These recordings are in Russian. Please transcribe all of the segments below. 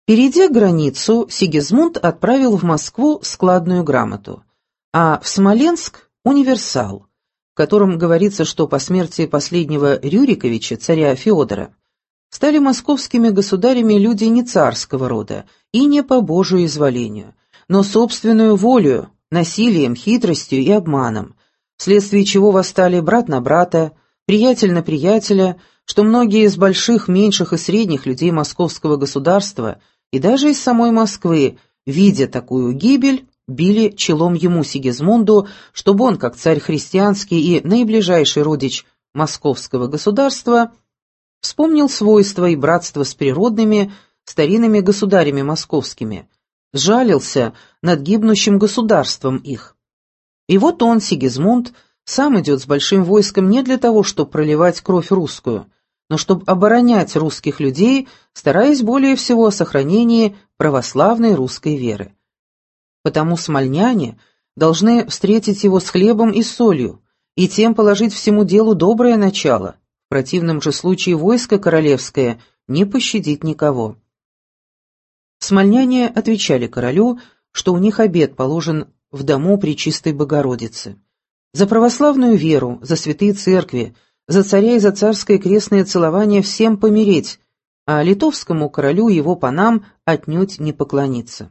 Перейдя границу, Сигизмунд отправил в Москву складную грамоту, а в Смоленск – универсал, в котором говорится, что по смерти последнего Рюриковича, царя Феодора, стали московскими государями люди не царского рода и не по Божию изволению, но собственную волею, насилием, хитростью и обманом, вследствие чего восстали брат на брата, приятель на приятеля, что многие из больших, меньших и средних людей московского государства и даже из самой Москвы, видя такую гибель, били челом ему, Сигизмунду, чтобы он, как царь христианский и наиближайший родич московского государства, вспомнил свойства и братство с природными, старинными государями московскими, сжалился над гибнущим государством их. И вот он, Сигизмунд, сам идет с большим войском не для того, чтобы проливать кровь русскую, но чтобы оборонять русских людей, стараясь более всего о сохранении православной русской веры. Потому смольняне должны встретить его с хлебом и солью, и тем положить всему делу доброе начало. В противном же случае войско королевское не пощадит никого. Смольняне отвечали королю, что у них обет положен в дому Пречистой Богородицы. За православную веру, за святые церкви, за царя и за царское крестное целование всем помереть, а литовскому королю его панам отнюдь не поклониться.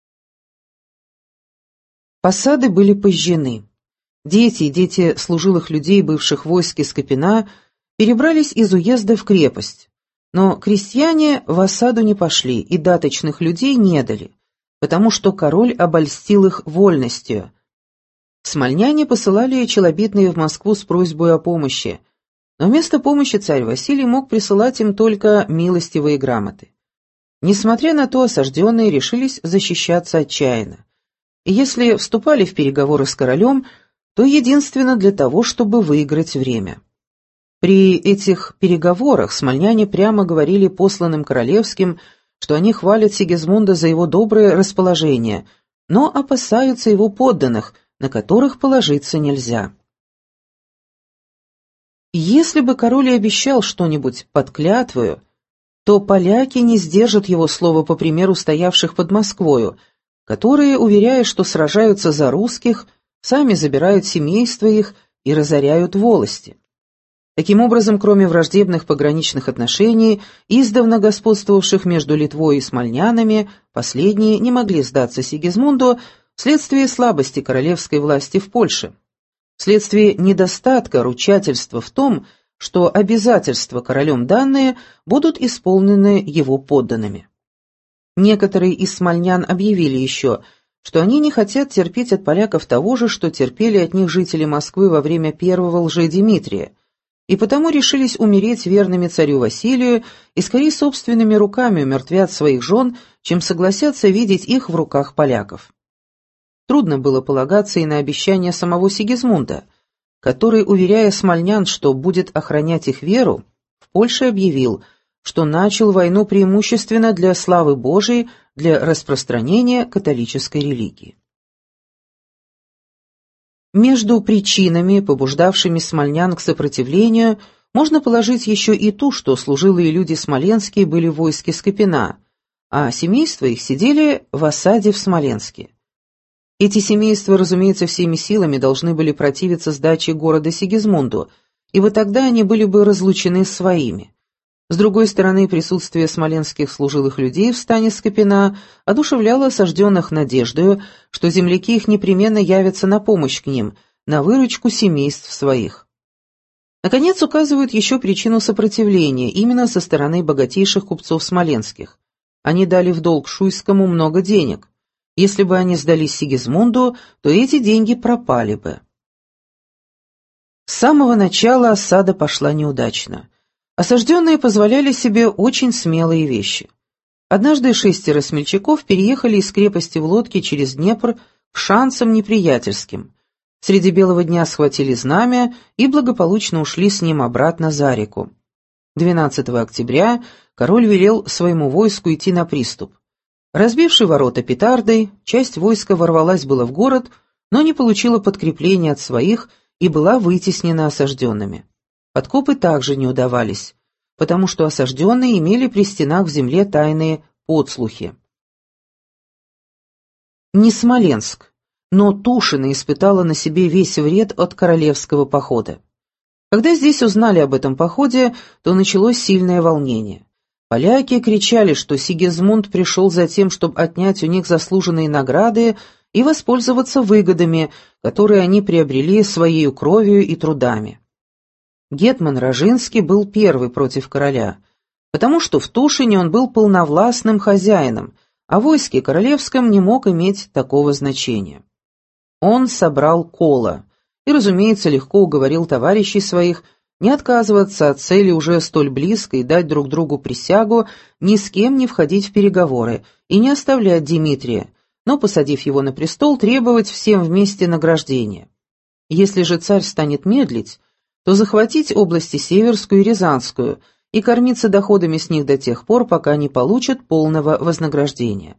Посады были пожжены. Дети и дети служилых людей, бывших в войске Скопина, перебрались из уезда в крепость, но крестьяне в осаду не пошли и даточных людей не дали, потому что король обольстил их вольностью. Смольняне посылали челобитные в Москву с просьбой о помощи, но вместо помощи царь Василий мог присылать им только милостивые грамоты. Несмотря на то, осажденные решились защищаться отчаянно, и если вступали в переговоры с королем, то единственно для того, чтобы выиграть время. При этих переговорах смольняне прямо говорили посланным королевским, что они хвалят Сигизмунда за его доброе расположение, но опасаются его подданных, на которых положиться нельзя. Если бы король и обещал что-нибудь под клятвою, то поляки не сдержат его слова по примеру стоявших под Москвою, которые, уверяя, что сражаются за русских, сами забирают семейства их и разоряют волости. Таким образом, кроме враждебных пограничных отношений, издавна господствовавших между Литвой и смольнянами, последние не могли сдаться Сигизмунду вследствие слабости королевской власти в Польше, вследствие недостатка ручательства в том, что обязательства королем данные будут исполнены его подданными. Некоторые из смольнян объявили еще, что они не хотят терпеть от поляков того же, что терпели от них жители Москвы во время первого Лжедимитрия, и потому решились умереть верными царю Василию и скорее собственными руками умертвят своих жен, чем согласятся видеть их в руках поляков. Трудно было полагаться и на обещание самого Сигизмунда, который, уверяя смольнян, что будет охранять их веру, в Польше объявил, что начал войну преимущественно для славы Божией, для распространения католической религии. Между причинами, побуждавшими смольнян к сопротивлению, можно положить еще и ту, что служилые люди смоленские были в войске Скопина, а семейства их сидели в осаде в Смоленске. Эти семейства, разумеется, всеми силами должны были противиться сдаче города Сигизмунду, ибо тогда они были бы разлучены с своими. С другой стороны, присутствие смоленских служилых людей в стане Скопина одушевляло осажденных надеждою, что земляки их непременно явятся на помощь к ним, на выручку семейств своих. Наконец, указывают еще причину сопротивления именно со стороны богатейших купцов смоленских. Они дали в долг Шуйскому много денег. Если бы они сдались Сигизмунду, то эти деньги пропали бы. С самого начала осада пошла неудачно. Осажденные позволяли себе очень смелые вещи. Однажды 6 смельчаков переехали из крепости в лодке через Днепр к шансам неприятельским. Среди белого дня схватили знамя и благополучно ушли с ним обратно за реку. 12 октября король велел своему войску идти на приступ. Разбивши ворота петардой, часть войска ворвалась было в город, но не получила подкрепления от своих и была вытеснена осажденными. Подкопы также не удавались, потому что осажденные имели при стенах в земле тайные подслухи. Не Смоленск, но Тушино испытала на себе весь вред от королевского похода. Когда здесь узнали об этом походе, то началось сильное волнение. Поляки кричали, что Сигизмунд пришел за тем, чтобы отнять у них заслуженные награды и воспользоваться выгодами, которые они приобрели своей кровью и трудами. Гетман Рожинский был первый против короля, потому что в Тушине он был полновластным хозяином, а в войске королевском не мог иметь такого значения. Он собрал коло и, разумеется, легко уговорил товарищей своих не отказываться от цели уже столь близкой, дать друг другу присягу, ни с кем не входить в переговоры и не оставлять Дмитрия, но, посадив его на престол, требовать всем вместе награждения. Если же царь станет медлить, то захватить области Северскую и Рязанскую и кормиться доходами с них до тех пор, пока не получат полного вознаграждения.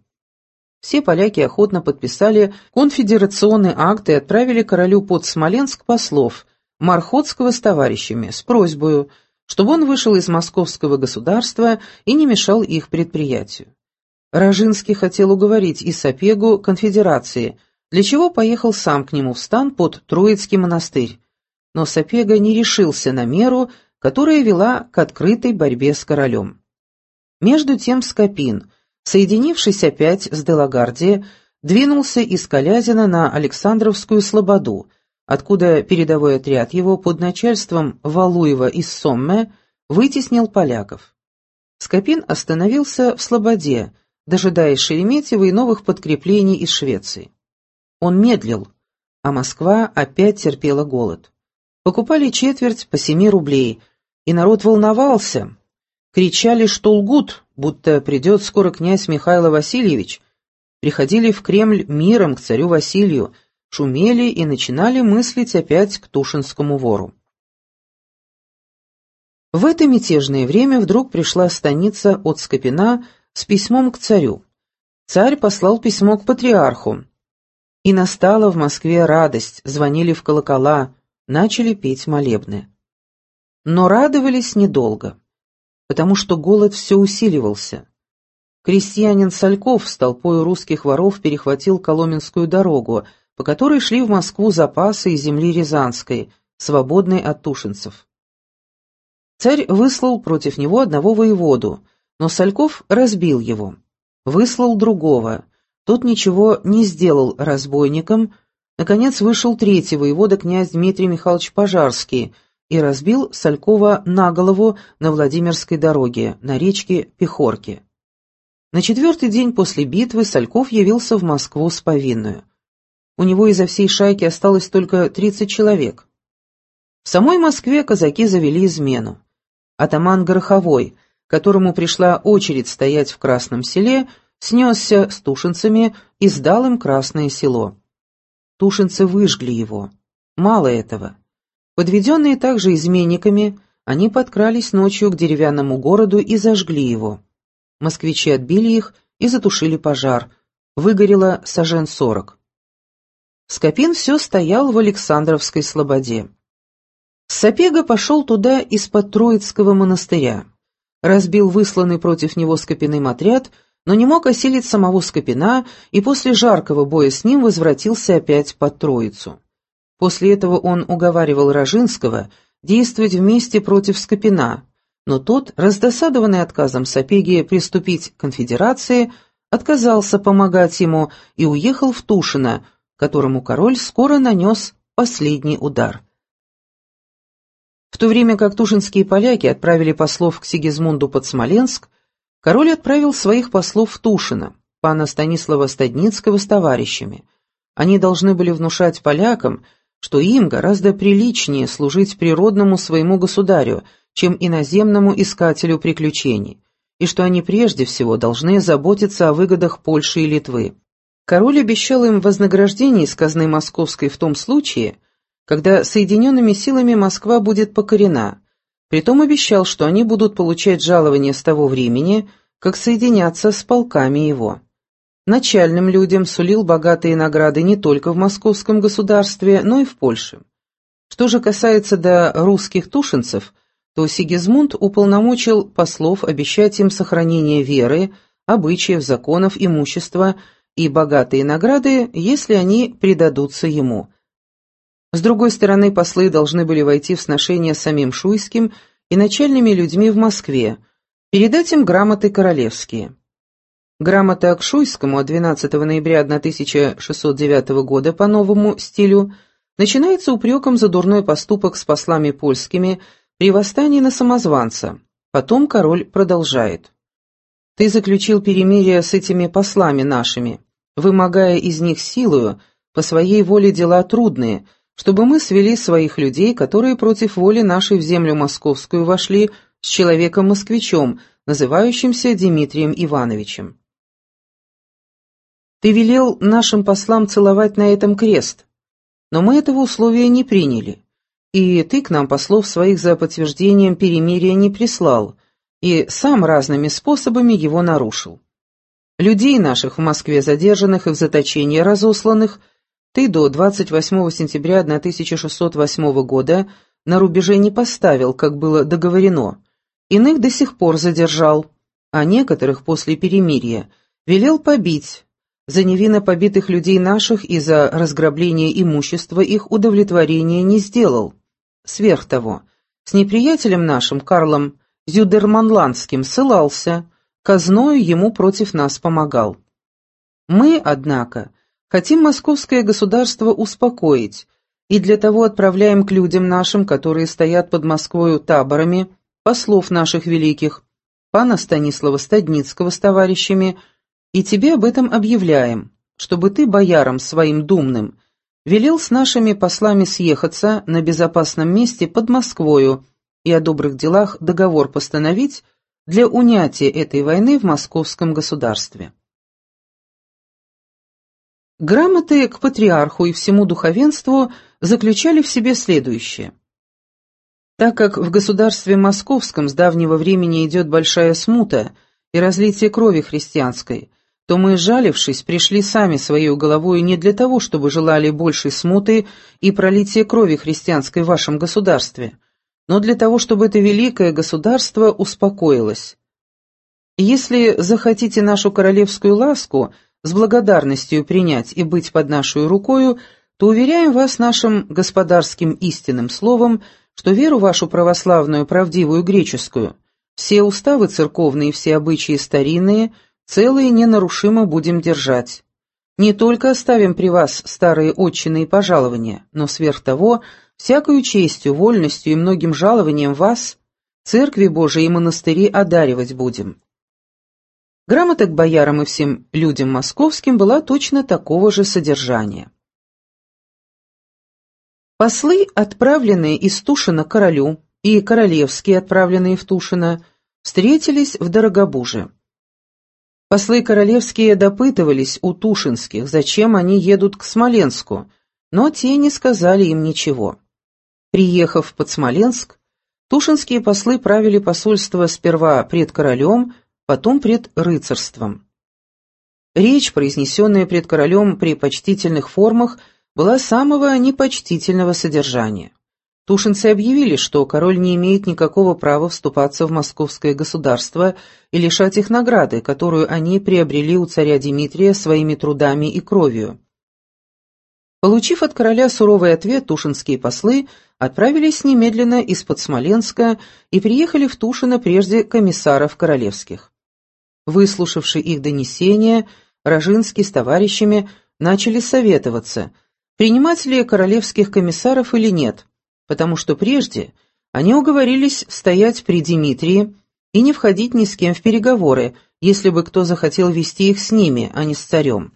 Все поляки охотно подписали конфедерационный акт и отправили королю под Смоленск послов Мархотского с товарищами с просьбой, чтобы он вышел из московского государства и не мешал их предприятию. Рожинский хотел уговорить и Сапегу конфедерации, для чего поехал сам к нему в стан под Троицкий монастырь, но Сапега не решился на меру, которая вела к открытой борьбе с королем. Между тем Скопин, соединившись опять с Делагардией, двинулся из Калязина на Александровскую слободу, откуда передовой отряд его под начальством Валуева из Сомме вытеснил поляков. Скопин остановился в слободе, дожидаясь Шереметьева и новых подкреплений из Швеции. Он медлил, а Москва опять терпела голод. Покупали четверть по 7 рублей, и народ волновался. Кричали, что лгут, будто придет скоро князь Михаил Васильевич. Приходили в Кремль миром к царю Василию, шумели и начинали мыслить опять к Тушинскому вору. В это мятежное время вдруг пришла станица от Скопина с письмом к царю. Царь послал письмо к патриарху. И настала в Москве радость, звонили в колокола, начали петь молебны. Но радовались недолго, потому что голод все усиливался. Крестьянин Сальков с толпой русских воров перехватил Коломенскую дорогу, по которой шли в Москву запасы из земли Рязанской, свободной от тушинцев. Царь выслал против него одного воеводу, но Сальков разбил его. Выслал другого, тот ничего не сделал разбойникам. Наконец вышел третий воевода, князь Дмитрий Михайлович Пожарский, и разбил Салькова наголову на Владимирской дороге, на речке Пехорке. На 4-й день после битвы Сальков явился в Москву с повинную. У него изо всей шайки осталось только 30 человек. В самой Москве казаки завели измену. Атаман Гороховой, которому пришла очередь стоять в Красном селе, снесся с тушинцами и сдал им Красное село. Тушинцы выжгли его. Мало этого. Подведенные также изменниками, они подкрались ночью к деревянному городу и зажгли его. Москвичи отбили их и затушили пожар. Выгорело сажен 40. Скопин все стоял в Александровской слободе. Сапега пошел туда из-под Троицкого монастыря. Разбил высланный против него Скопиным отряд, но не мог осилить самого Скопина и после жаркого боя с ним возвратился опять под Троицу. После этого он уговаривал Рожинского действовать вместе против Скопина, но тот, раздосадованный отказом Сапеги приступить к конфедерации, отказался помогать ему и уехал в Тушино, которому король скоро нанес последний удар. В то время как тушинские поляки отправили послов к Сигизмунду под Смоленск, король отправил своих послов в Тушино, пана Станислава Стадницкого с товарищами. Они должны были внушать полякам, что им гораздо приличнее служить природному своему государю, чем иноземному искателю приключений, и что они прежде всего должны заботиться о выгодах Польши и Литвы. Король обещал им вознаграждение из казны московской в том случае, когда соединенными силами Москва будет покорена. Притом обещал, что они будут получать жалование с того времени, как соединятся с полками его. Начальным людям сулил богатые награды не только в московском государстве, но и в Польше. Что же касается до русских тушинцев, то Сигизмунд уполномочил послов обещать им сохранение веры, обычаев, законов, имущества и богатые награды, если они предадутся ему. С другой стороны, послы должны были войти в сношение с самим Шуйским и начальными людьми в Москве, передать им грамоты королевские. Грамота к Шуйскому от 12 ноября 1609 года по новому стилю начинается упреком за дурной поступок с послами польскими при восстании на самозванца. Потом король продолжает. «Ты заключил перемирие с этими послами нашими, вымогая из них силою, по своей воле дела трудные, чтобы мы свели своих людей, которые против воли нашей в землю московскую вошли, с человеком-москвичом, называющимся Дмитрием Ивановичем. Ты велел нашим послам целовать на этом крест, но мы этого условия не приняли, и ты к нам послов своих за подтверждением перемирия не прислал, и сам разными способами его нарушил. Людей наших в Москве задержанных и в заточении разосланных ты до 28 сентября 1608 года на рубеже не поставил, как было договорено, иных до сих пор задержал, а некоторых после перемирия велел побить, за невинно побитых людей наших и за разграбление имущества их удовлетворения не сделал. Сверх того, с неприятелем нашим Карлом Зюдерманландским ссылался, казною ему против нас помогал. Мы, однако, хотим московское государство успокоить, и для того отправляем к людям нашим, которые стоят под Москвою таборами, послов наших великих, пана Станислава Стадницкого с товарищами, и тебе об этом объявляем, чтобы ты боярам своим думным велел с нашими послами съехаться на безопасном месте под Москвою и о добрых делах договор постановить для унятия этой войны в московском государстве. Грамоты к патриарху и всему духовенству заключали в себе следующее. Так как в государстве московском с давнего времени идет большая смута и разлитие крови христианской, то мы, жалившись, пришли сами своей головой не для того, чтобы желали большей смуты и пролития крови христианской в вашем государстве, но для того, чтобы это великое государство успокоилось. Если захотите нашу королевскую ласку с благодарностью принять и быть под нашу рукою, то уверяем вас нашим господарским истинным словом, что веру вашу православную, правдивую, греческую, все уставы церковные и все обычаи старинные, целые ненарушимо будем держать. Не только оставим при вас старые отчины и пожалования, но сверх того, всякою честью, вольностью и многим жалованием вас, церкви Божией и монастыри одаривать будем. Грамота к боярам и всем людям московским была точно такого же содержания. Послы, отправленные из Тушина к королю, и королевские, отправленные в Тушино, встретились в Дорогобуже. Послы королевские допытывались у тушинских, зачем они едут к Смоленску, но те не сказали им ничего. Приехав под Смоленск, тушинские послы правили посольство сперва пред королем, потом пред рыцарством. Речь, произнесенная пред королем при почтительных формах, была самого непочтительного содержания. Тушинцы объявили, что король не имеет никакого права вступаться в московское государство и лишать их награды, которую они приобрели у царя Дмитрия своими трудами и кровью. Получив от короля суровый ответ, тушинские послы отправились немедленно из-под Смоленска и приехали в Тушино прежде комиссаров королевских. Выслушавши их донесения, Рожинский с товарищами начали советоваться, принимать ли королевских комиссаров или нет, потому что прежде они уговорились стоять при Дмитрии и не входить ни с кем в переговоры, если бы кто захотел вести их с ними, а не с царем.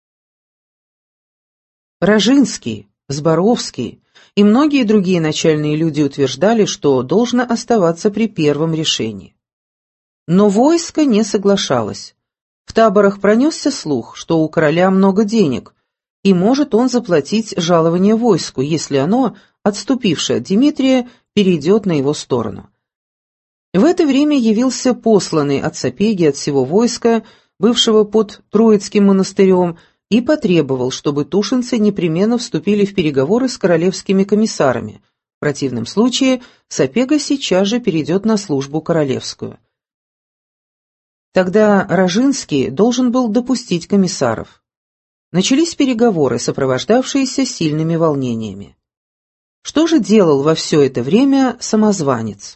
Рожинский, Зборовский и многие другие начальные люди утверждали, что должно оставаться при первом решении. Но войско не соглашалось. В таборах пронесся слух, что у короля много денег, и может он заплатить жалование войску, если оно, отступившее от Дмитрия, перейдет на его сторону. В это время явился посланный от Сапеги от всего войска, бывшего под Троицким монастырем, и потребовал, чтобы тушинцы непременно вступили в переговоры с королевскими комиссарами. В противном случае Сапега сейчас же перейдет на службу королевскую. Тогда Рожинский должен был допустить комиссаров. Начались переговоры, сопровождавшиеся сильными волнениями. Что же делал во все это время самозванец?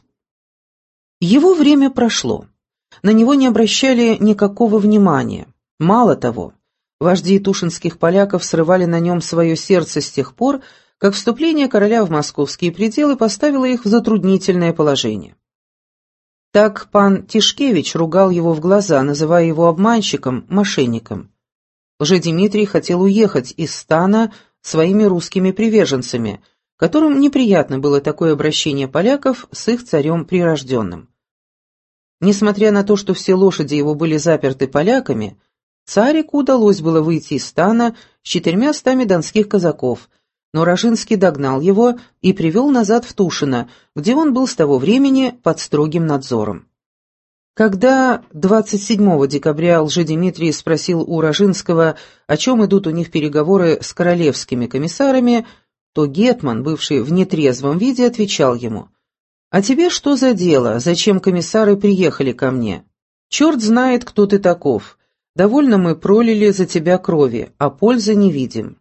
Его время прошло. На него не обращали никакого внимания. Мало того, вожди тушинских поляков срывали на нем свое сердце с тех пор, как вступление короля в московские пределы поставило их в затруднительное положение. Так пан Тишкевич ругал его в глаза, называя его обманщиком, мошенником. Лжедимитрий хотел уехать из стана своими русскими приверженцами, которым неприятно было такое обращение поляков с их царем прирожденным. Несмотря на то, что все лошади его были заперты поляками, царику удалось было выйти из стана с 400 донских казаков, но Рожинский догнал его и привел назад в Тушино, где он был с того времени под строгим надзором. Когда 27 декабря Лжедимитрий спросил у Рожинского, о чем идут у них переговоры с королевскими комиссарами, то гетман, бывший в нетрезвом виде, отвечал ему: «А тебе что за дело? Зачем комиссары приехали ко мне? Черт знает, кто ты таков. Довольно мы пролили за тебя крови, а пользы не видим».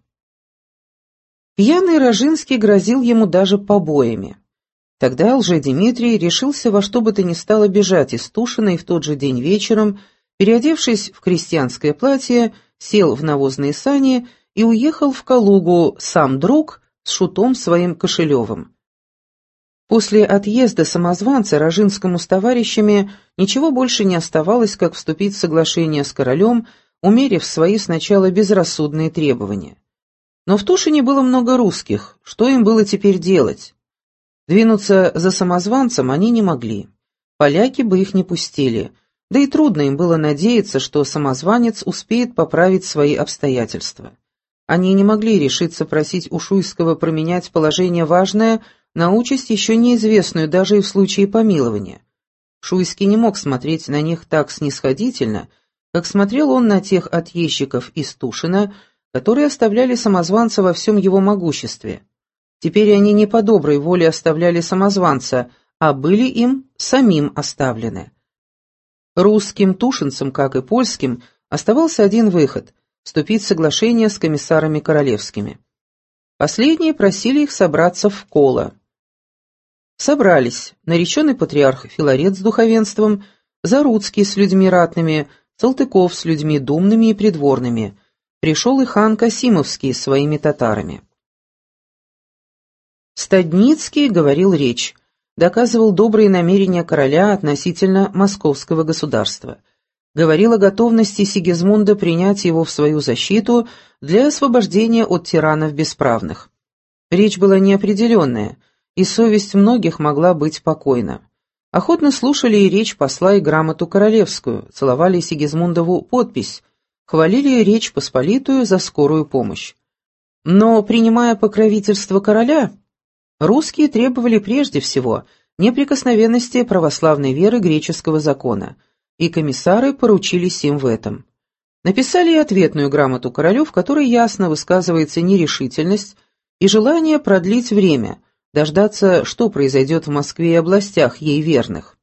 Пьяный Рожинский грозил ему даже побоями. Тогда Лжедимитрий решился во что бы то ни стало бежать из Тушина и в тот же день вечером, переодевшись в крестьянское платье, сел в навозные сани и уехал в Калугу сам друг с шутом своим Кошелевым. После отъезда самозванца Рожинскому с товарищами ничего больше не оставалось, как вступить в соглашение с королем, умерив свои сначала безрассудные требования. Но в Тушине было много русских, что им было теперь делать? Двинуться за самозванцем они не могли. Поляки бы их не пустили, да и трудно им было надеяться, что самозванец успеет поправить свои обстоятельства. Они не могли решиться просить у Шуйского променять положение важное на участь еще неизвестную даже и в случае помилования. Шуйский не мог смотреть на них так снисходительно, как смотрел он на тех отъездчиков из Тушина, которые оставляли самозванца во всем его могуществе. Теперь они не по доброй воле оставляли самозванца, а были им самим оставлены. Русским тушинцам, как и польским, оставался один выход – вступить в соглашение с комиссарами королевскими. Последние просили их собраться в Коло. Собрались нареченный патриарх Филарет с духовенством, Заруцкий с людьми ратными, Салтыков с людьми думными и придворными. Пришел и хан Касимовский с своими татарами. Стадницкий говорил речь, доказывал добрые намерения короля относительно московского государства. Говорил о готовности Сигизмунда принять его в свою защиту для освобождения от тиранов бесправных. Речь была неопределенная, и совесть многих могла быть покойна. Охотно слушали и речь посла, и грамоту королевскую, целовали Сигизмундову подпись, хвалили Речь Посполитую за скорую помощь. Но, принимая покровительство короля, русские требовали прежде всего неприкосновенности православной веры греческого закона, и комиссары поручились им в этом. Написали и ответную грамоту королю, в которой ясно высказывается нерешительность и желание продлить время, дождаться, что произойдет в Москве и областях ей верных.